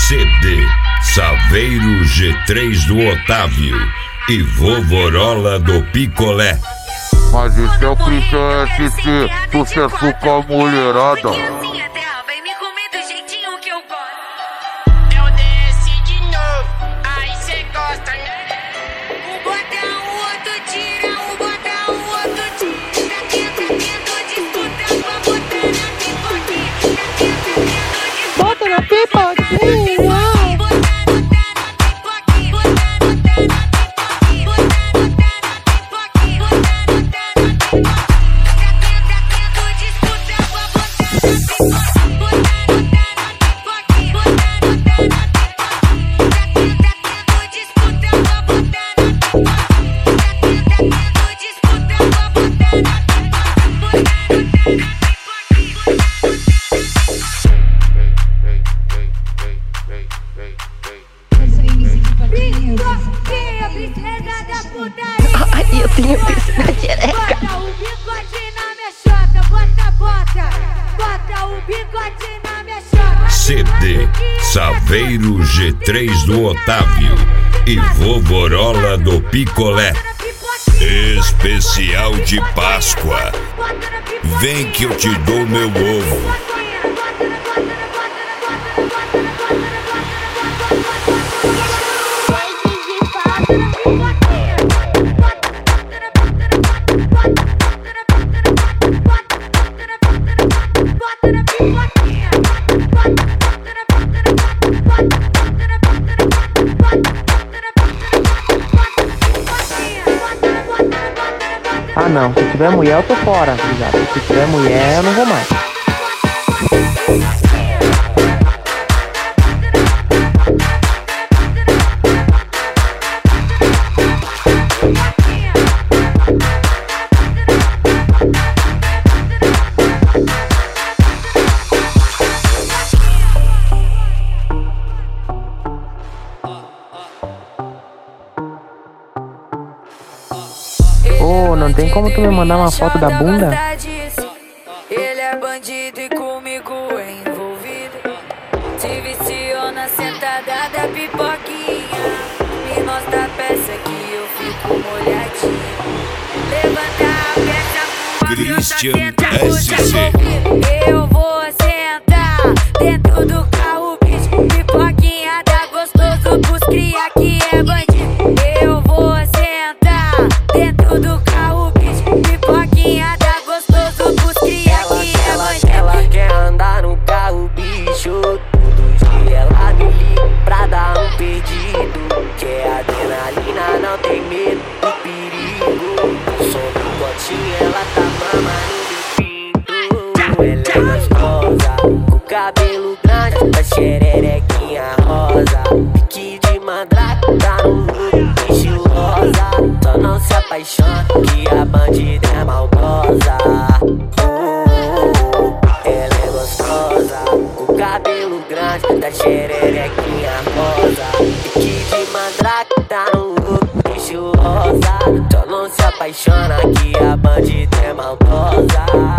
CD Saveiro G3 do Otávio e Vovorola do Picolé. Mas esse é o Christian SC, sucesso com a mulherada. Bota na pipoquinha. Ai, eu tenho piercing na xereca. Bota o bigode na minha chota, bota o bigode na minha chota. CD Saveiro G3 do Otávio e Vovorola do Picolé. Especial de Páscoa. Vem que eu te dou meu ovo. Ah não, se tiver mulher eu tô fora, ligado? Se tiver mulher eu não vou mais. Ô, não tem como tu me mandar uma foto da bunda? Ele é bandido e comigo é envolvido. Se viciou na sentada da pipoquinha. Me mostra a peça que eu fico molhadinho. Levanta a peça, Christian SC. eu vou sentar dentro do carro, bicho. Pipoquinha dá gostoso pros cria que é bandido. Eu vou sentar dentro do carro, bicho. Pipoquinha dá gostoso pros cria que é bandido. Ela quer andar no carro, bicho. Todo dia ela me liga pra dar um perdido. Que é adrenalina, não tem medo do perigo. Som do potinho, ela tá mamando meu pinto. Ela é gostosa, com cabelo grande, a xererequinha rosa. Pique de mandrake, tá no look estilosa. Só não se apaixona, que a bandida é maldosa. Ela é gostosa, com cabelo grande, da xererequinha rosa. Pique de mandrake, tá no look estilosa. Só não se apaixona, que a bandida é maldosa.